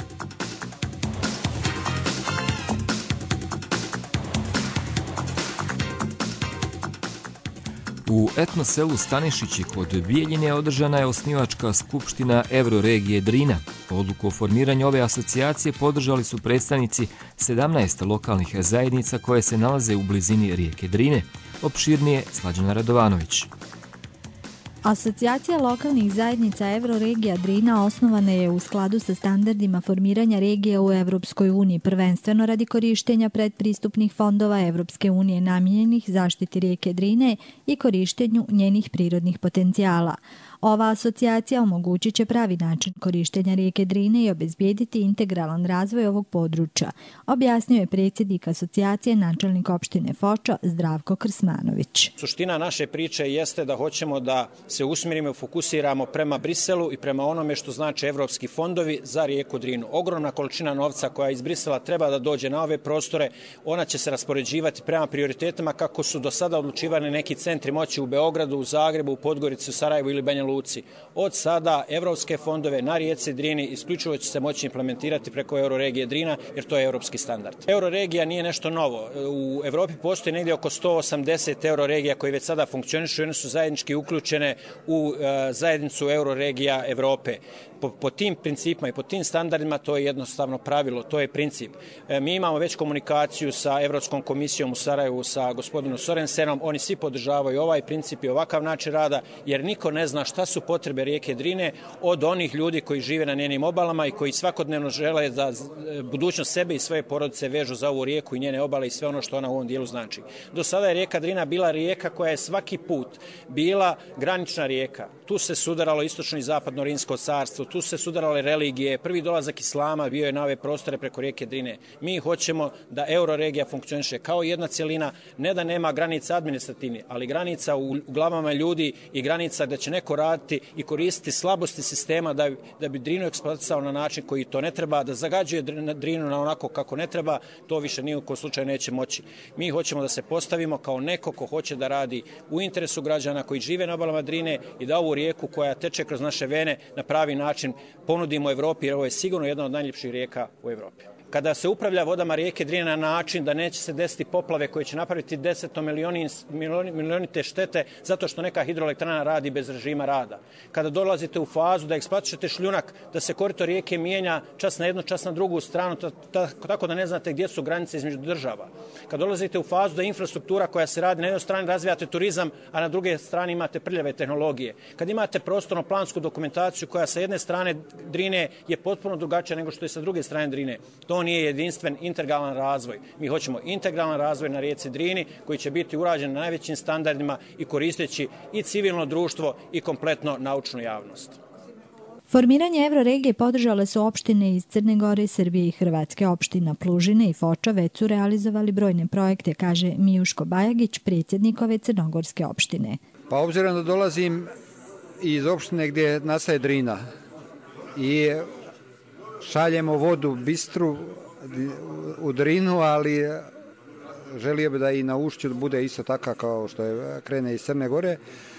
U etno selu Stanišići kod Bijeljine održana je osnivačka skupština Euroregije Drina. Odluku o formiranju ove asocijacije podržali su predstavnici sedamnaest lokalnih zajednica koje se nalaze u blizini rijeke Drine. Opširnije Slađana Radovanović. Asocijacija lokalnih zajednica Euroregija Drina osnovana je u skladu sa standardima formiranja regije u Evropskoj uniji, prvenstveno radi korištenja predpristupnih fondova Evropske unije namijenjenih zaštiti rijeke Drine i korištenju njenih prirodnih potencijala. Ova asocijacija omogućit će pravi način korištenja rijeke Drine i obezbijediti integralan razvoj ovog područja, objasnio je predsjednik asocijacije načelnik opštine Foča Zdravko Krsmanović. Suština naše priče jeste da hoćemo da se usmjerimo i fokusiramo prema Briselu i prema onome što znači evropski fondovi za rijeku Drinu. Ogromna količina novca koja iz Brisela treba da dođe na ove prostore, ona će se raspoređivati prema prioritetima kako su do sada odlučivani neki centri moći u Beogradu, u Zagrebu, u Podgorici, u Sarajevu ili Banja Luci. luci. Od sada evropske fondove na rijeci Drini isključivo će se moći implementirati preko Euroregije Drina, jer to je evropski standard. Euroregija nije nešto novo. U Evropi postoji negdje oko sto osamdeset euroregija koji već sada funkcionišu i one su zajednički uključene u zajednicu euroregija Evrope. Po, po tim principima i po tim standardima to je jednostavno pravilo, to je princip. E, mi imamo već komunikaciju sa Evropskom komisijom u Sarajevu, sa gospodinom Sorensenom, oni svi podržavaju ovaj princip i ovakav način rada, jer niko ne zna šta su potrebe rijeke Drine od onih ljudi koji žive na njenim obalama i koji svakodnevno žele da budućnost sebe i svoje porodice vežu za ovu rijeku i njene obale i sve ono što ona u ovom dijelu znači. Do sada je rijeka Drina bila rijeka koja je svaki put bila granična rijeka. Tu se sudaralo istočno i zapadno Rimsko carstvo, tu se sudarale religije, prvi dolazak islama bio je na ove prostore preko rijeke Drine. Mi hoćemo da euroregija funkcioniše kao jedna cjelina, ne da nema granica administrativni, ali granica u glavama ljudi i granica da će neko raditi i koristiti slabosti sistema da, da bi Drinu eksploatisao na način koji to ne treba, da zagađuje Drinu na onako kako ne treba, to više ni u kom slučaju neće moći. Mi hoćemo da se postavimo kao neko ko hoće da radi u interesu građana koji žive na obalama Drine i da ovu rijeku koja teče kroz naše vene na pravi način ponudimo Evropi, jer ovo je sigurno jedna od najljepših rijeka u Evropi. Kada se upravlja vodama rijeke Drine na način da neće se desiti poplave koje će napraviti desetomilionite štete zato što neka hidroelektrana radi bez režima rada. Kada dolazite u fazu da eksploatišete šljunak, da se korito rijeke mijenja čas na jednu, čas na drugu stranu, tako da ne znate gdje su granice između država. Kada dolazite u fazu da infrastruktura koja se radi na jednoj strani razvijate turizam, a na druge strane imate prljave tehnologije. Kad imate prostorno-plansku dokumentaciju koja sa jedne strane Drine je potpuno drugačija nego što je sa druge strane Drine, to nije jedinstven integralan razvoj. Mi hoćemo integralan razvoj na rijeci Drini koji će biti urađen na najvećim standardima i koristeći i civilno društvo i kompletno naučnu javnost. Formiranje Euroregije podržale su opštine iz Crne Gore, Srbije i Hrvatske. Opština Plužine i Foča već su realizovali brojne projekte, kaže Mijuško Bajagić, predsjednik ove crnogorske opštine. Pa obzirom da dolazim iz opštine gdje nastaje Drina i šaljemo vodu bistru u Drinu, ali želio bi da i na ušću bude isto taka kao što je krene iz Crne Gore.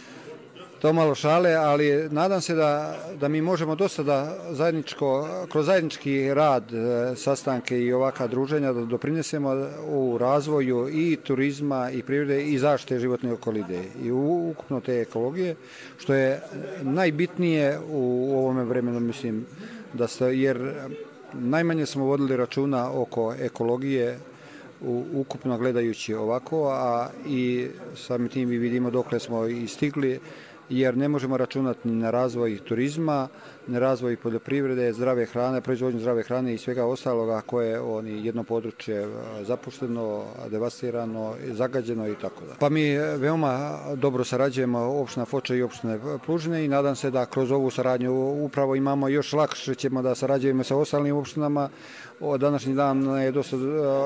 To malo šale, ali nadam se da, da mi možemo dosta da zajedničko, kroz zajednički rad, sastanke i ovakva druženja da doprinesemo u razvoju i turizma i privrede i zaštite životne okoline i ukupno te ekologije, što je najbitnije u ovome vremenu, mislim, da ste, jer najmanje smo vodili računa oko ekologije u, ukupno gledajući ovako, a i samim tim i vidimo dokle smo i stigli, jer ne možemo računati na razvoj turizma, na razvoj poljoprivrede, zdrave hrane, proizvodnju zdrave hrane i svega ostaloga koje je oni jedno područje zapušteno, devastirano, zagađeno i tako da. Pa mi veoma dobro sarađujemo opština Foča i opštine Plužine i nadam se da kroz ovu saradnju upravo imamo još lakše ćemo da sarađujemo sa ostalim opštinama. O današnji dan je dosta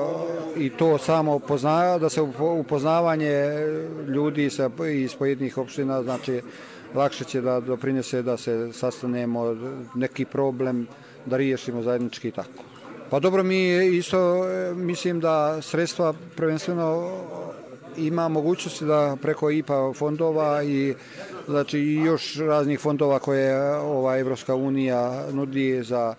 i to samo pozna, da se upoznavanje ljudi sa, iz pojedinih opština, znači lakše će da doprinese da se sastanemo, neki problem da riješimo zajednički i tako. Pa dobro, mi isto mislim da sredstva prvenstveno ima mogućnosti da preko I P A fondova i znači i još raznih fondova koje ova Evropska unija nudi za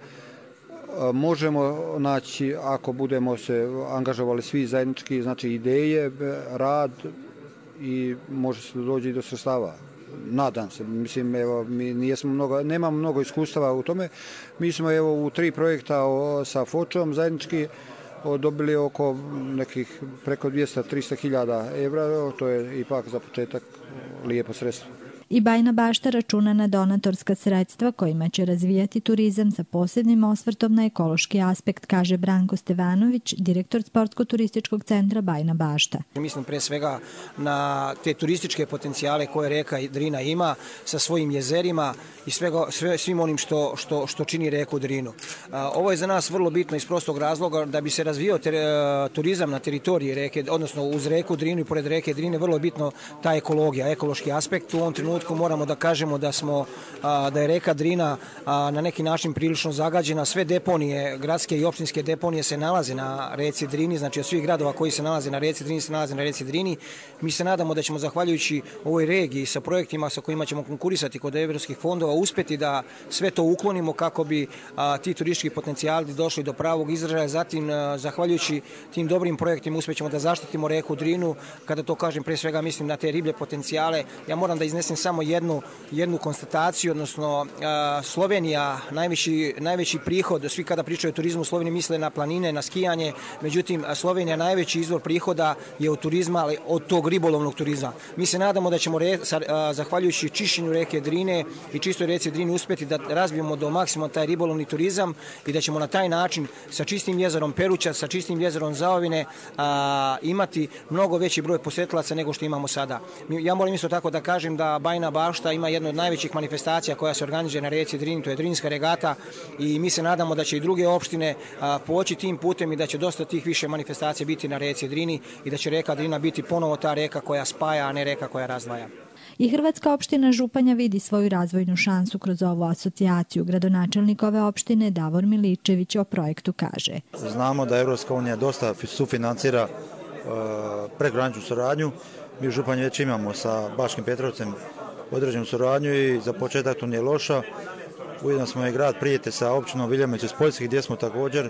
možemo naći, ako budemo se angažovali svi zajednički, znači ideje, rad i može se doći i do sredstava. Nadam se, mislim, evo, mi nijesmo mnogo, nemamo mnogo iskustava u tome. Mi smo evo u tri projekta o, sa Fočom zajednički dobili oko nekih preko dvjesto do tristo hiljada evra, to je ipak za početak lijepo sredstvo. I Bajina Bašta računa na donatorska sredstva kojima će razvijati turizam sa posebnim osvrtom na ekološki aspekt, kaže Branko Stevanović, direktor Sportsko-turističkog centra Bajina Bašta. Mislim pre svega na te turističke potencijale koje reka Drina ima sa svojim jezerima i svega, sve, svim onim što, što, što čini reku Drinu. Ovo je za nas vrlo bitno iz prostog razloga da bi se razvijao ter, turizam na teritoriji reke, odnosno uz reku Drinu i pored reke Drine, vrlo je bitno ta ekologija, ekološki aspekt. U ovom trenutku trenutku moramo da kažemo da smo da je reka Drina na neki način prilično zagađena. Sve deponije, gradske i opštinske deponije se nalaze na reci Drini, znači od svih gradova koji se nalaze na reci Drini se nalaze na reci Drini. Mi se nadamo da ćemo zahvaljujući ovoj regiji sa projektima sa kojima ćemo konkurisati kod evropskih fondova uspeti da sve to uklonimo kako bi a, ti turistički potencijali došli do pravog izražaja. Zatim, a, zahvaljujući tim dobrim projektima uspjećemo da zaštitimo reku Drinu. Kada to kažem, pre svega mislim na te riblje potencijale. Ja moram da iznesem samo jednu, jednu konstataciju, odnosno a, Slovenija, najveći, najveći prihod, svi kada pričaju o turizmu, Slovenija misle na planine, na skijanje, međutim Slovenija najveći izvor prihoda je od turizma, ali od tog ribolovnog turizma. Mi se nadamo da ćemo re, sa, a, zahvaljujući čišćenju reke Drine i čistoj reci Drini uspjeti da razbijemo do maksimuma taj ribolovni turizam i da ćemo na taj način sa čistim jezerom Peruća, sa čistim jezerom Zaovine a, imati mnogo veći broj posjetilaca nego što imamo sada. Ja moram isto tako da kažem da Bajina Bašta ima jednu od najvećih manifestacija koja se organizuje na reci Drini, to je Drinska regata i mi se nadamo da će i druge opštine a, poći tim putem i da će dosta tih više manifestacija biti na reci Drini i da će reka Drina biti ponovo ta reka koja spaja, a ne reka koja razdvaja. I Hrvatska opština Županja vidi svoju razvojnu šansu kroz ovu asocijaciju. Gradonačelnik ove opštine Davor Miličević o projektu kaže. Znamo da Evropska unija dosta sufinancira uh, prekograničnu suradnju. Mi u Županji već imamo sa Bačkim Petrovcem određenu suradnju i za početak to nije loša. Ujedno smo i grad Prijete sa općinom Viljamić iz Poljske gdje smo također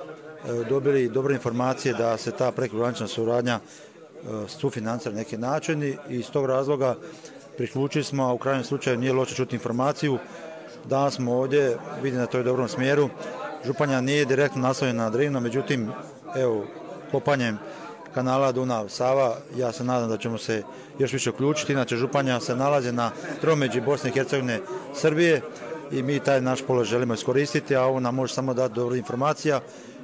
uh, dobili dobre informacije da se ta prekogranična suradnja sufinancira na neki način i iz tog razloga priključili smo, a u krajnjem slučaju nije loše čuti informaciju. Danas smo ovdje, vidim da to je u dobrom smjeru. Županja nije direktno naslonjena na Drinu, međutim, evo, kopanjem kanala Dunav-Sava, ja se nadam da ćemo se još više uključiti. Inače, Županja se nalazi na tromeđi Bosne i Hercegovine, Srbije i mi taj naš položaj želimo iskoristiti, a ovo nam može samo dati dobro informacija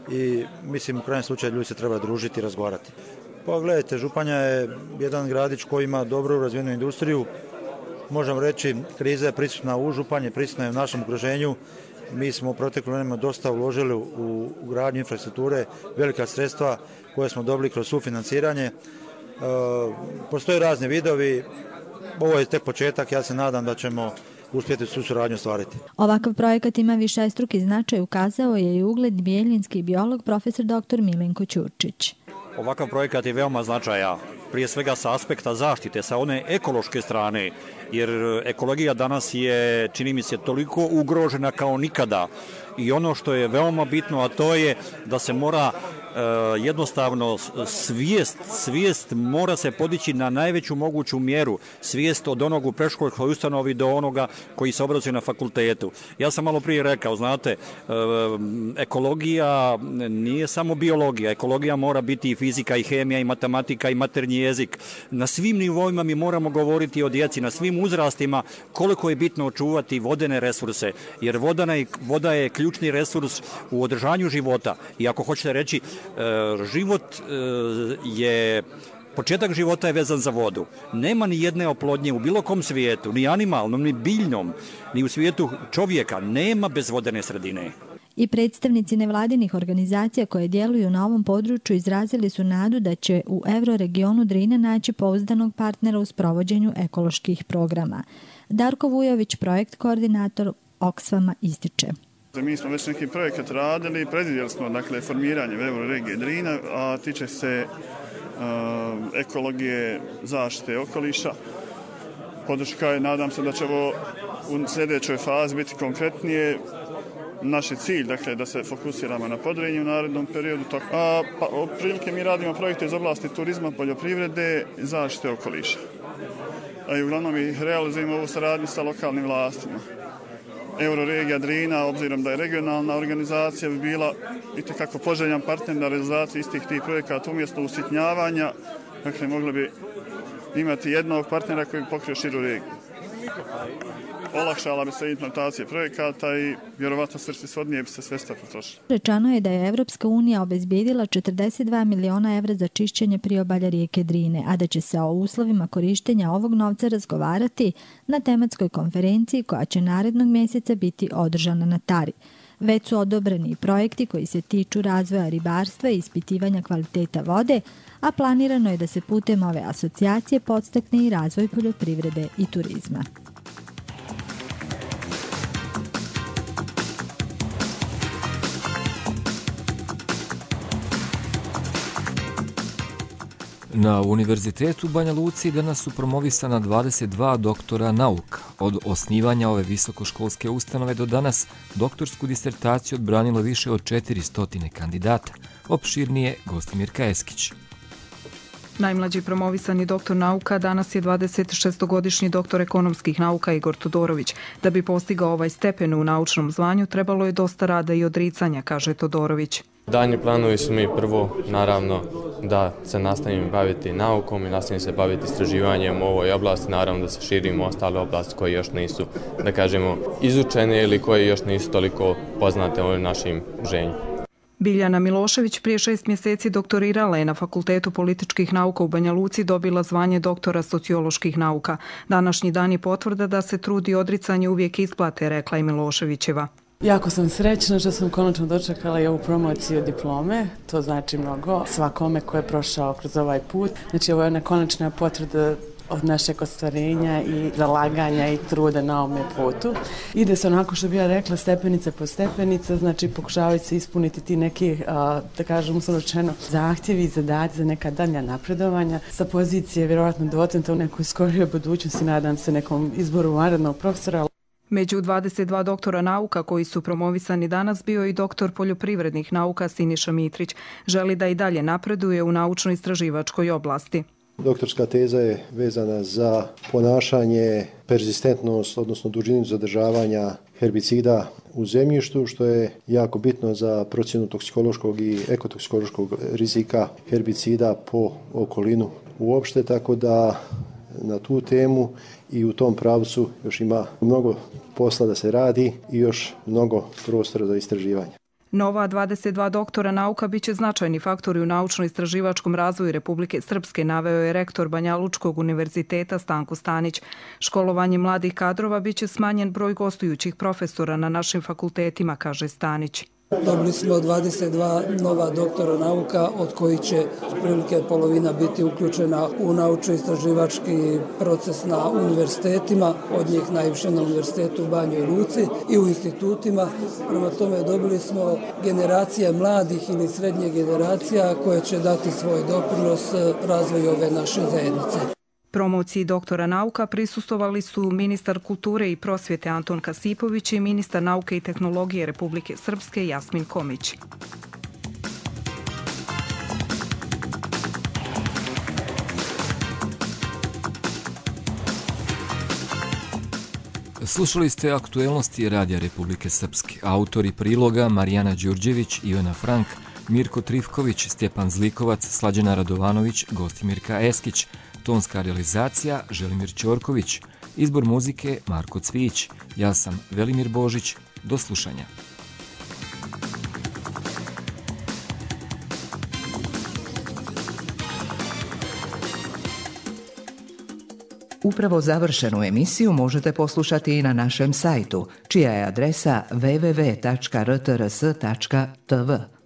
i mislim u krajnjem slučaju ljudi se treba družiti i razgovarati. Pa gledajte, Županja je jedan gradić koji ima dobru razvijenu industriju. Možemo reći, kriza je prisutna u Županji, prisutna je u našem okruženju. Mi smo u proteklom vremenu dosta uložili u gradnju infrastrukture, velika sredstva koje smo dobili kroz sufinanciranje. E, postoje razni vidovi, ovo je tek početak, ja se nadam da ćemo uspjeti su suradnju ostvariti. Ovakav projekat ima višestruki značaj, ukazao je i ugledni bijeljinski biolog profesor doktor Milenko Ćurčić. Ovakav projekat je veoma značajan, prije svega sa aspekta zaštite, sa one ekološke strane, jer ekologija danas je, čini mi se, toliko ugrožena kao nikada. I ono što je veoma bitno, a to je da se mora e, jednostavno svijest, svijest mora se podići na najveću moguću mjeru, svijest od onog u predškolskoj ustanovi do onoga koji se obrazuje na fakultetu. Ja sam malo prije rekao, znate, e, ekologija nije samo biologija, ekologija mora biti i fizika, i hemija, i matematika, i maternji jezik. Na svim nivoima mi moramo govoriti o djeci, na svim uzrastima koliko je bitno očuvati vodene resurse, jer vodana je, voda je ključni resurs u održanju života. I ako hoćete reći, život je, početak života je vezan za vodu. Nema ni jedne oplodnje u bilo kom svijetu, ni animalnom, ni biljnom, ni u svijetu čovjeka, nema bez vodene sredine. I predstavnici nevladinih organizacija koje djeluju na ovom području izrazili su nadu da će u Euroregionu Drine naći pouzdanog partnera u sprovođenju ekoloških programa. Darko Vujović, projekt koordinator Oxfama, ističe. Mi smo već neki projekat radili, predvidjeli smo dakle, formiranje Euroregije Drina, a tiče se uh, ekologije, zaštite okoliša. Podrška je, nadam se da će ovo u sljedećoj fazi biti konkretnije. Naš je cilj, dakle, da se fokusiramo na Podrinje u narednom periodu. A pa, prilike mi radimo projekte iz oblasti turizma, poljoprivrede i zaštite okoliša. A i uglavnom ih realizujemo ovu saradnju sa lokalnim vlastima. Euroregija Drina, obzirom da je regionalna organizacija, bi bila itekako poželjan partner na realizaciji istih tih projekata umjesto usitnjavanja. Dakle, mogli bi imati jednog partnera koji bi pokrio širu regiju. Olakšala bi se implementacija projekata i vjerovatno svrsishodnije bi se sredstva potrošila. Rečeno je da je Evropska unija obezbijedila četrdeset dva miliona evra za čišćenje priobalja rijeke Drine, a da će se o uslovima korištenja ovog novca razgovarati na tematskoj konferenciji koja će narednog mjeseca biti održana na Tari. Već su odobreni projekti koji se tiču razvoja ribarstva i ispitivanja kvaliteta vode, a planirano je da se putem ove asocijacije podstakne i razvoj poljoprivrede i turizma. Na Univerzitetu u Banja Luci danas su promovisana dvadeset dva doktora nauka. Od osnivanja ove visokoškolske ustanove do danas doktorsku disertaciju odbranilo više od četiristo kandidata. Opširnije Gostimirka Eskić. Najmlađi promovisani doktor nauka danas je dvadeset šestogodišnji doktor ekonomskih nauka Igor Todorović. Da bi postigao ovaj stepen u naučnom zvanju trebalo je dosta rada i odricanja, kaže Todorović. Daljnji planovi su mi prvo, naravno, da se nastavim baviti naukom i nastavim se baviti istraživanjem u ovoj oblasti, naravno da se širimo ostale oblasti koje još nisu, da kažemo, izučene ili koje još nisu toliko poznate o našim ženju. Biljana Milošević prije šest mjeseci doktorirala je na Fakultetu političkih nauka u Banja Luci, dobila zvanje doktora socioloških nauka. Današnji dan je potvrda da se trudi odricanje uvijek isplate, rekla je Miloševićeva. Jako sam srećna što sam konačno dočekala i ovu promociju diplome, to znači mnogo svakome ko je prošao kroz ovaj put. Znači ovo je jedna konačna potvrda od našeg ostvarenja i zalaganja i truda na ovome putu. Ide se onako što bi ja rekla stepenica po stepenica, znači pokušavaju se ispuniti ti neki, da kažem uslovno rečeno, zahtjevi i zadati za neka dalja napredovanja. Sa pozicije vjerojatno docenta u nekoj skorijoj budućnosti, nadam se nekom izboru vanrednog profesora. Među dvadeset dva doktora nauka koji su promovisani danas bio i doktor poljoprivrednih nauka Siniša Mitrić. Želi da i dalje napreduje u naučno-istraživačkoj oblasti. Doktorska teza je vezana za ponašanje, perzistentnost, odnosno dužinu zadržavanja herbicida u zemljištu, što je jako bitno za procjenu toksikološkog i ekotoksikološkog rizika herbicida po okolinu uopšte, tako da na tu temu i u tom pravcu još ima mnogo posla da se radi i još mnogo prostora za istraživanje. Nova dvadeset dva doktora nauka biće značajni faktori u naučno-istraživačkom razvoju Republike Srpske, naveo je rektor Banja Lučkog univerziteta Stanko Stanić. Školovanje mladih kadrova biće smanjen broj gostujućih profesora na našim fakultetima, kaže Stanić. Dobili smo dvadeset dva nova doktora nauka, od kojih će prilike polovina biti uključena u naučno-istraživački proces na univerzitetima, od njih najviše na univerzitetu u Banjoj Luci i u institutima. Prema tome dobili smo generacije mladih ili srednje generacija koje će dati svoj doprinos razvoju ove naše zajednice. Promociji doktora nauka prisustvovali su ministar kulture i prosvjete Anton Kasipović i ministar nauke i tehnologije Republike Srpske Jasmin Komić. Slušali ste aktuelnosti Radija Republike Srpske. Autori priloga Marijana Đurđević, Ivana Frank, Mirko Trifković, Stjepan Zlikovac, Slađana Radovanović, Gostimirka Eskić. Tonska realizacija Želimir Ćorković, izbor muzike Marko Cvijić. Ja sam Velimir Božić. Do slušanja. Upravo završenu emisiju možete poslušati i na našem sajtu, čija je adresa w w w tačka r t r s tačka t v.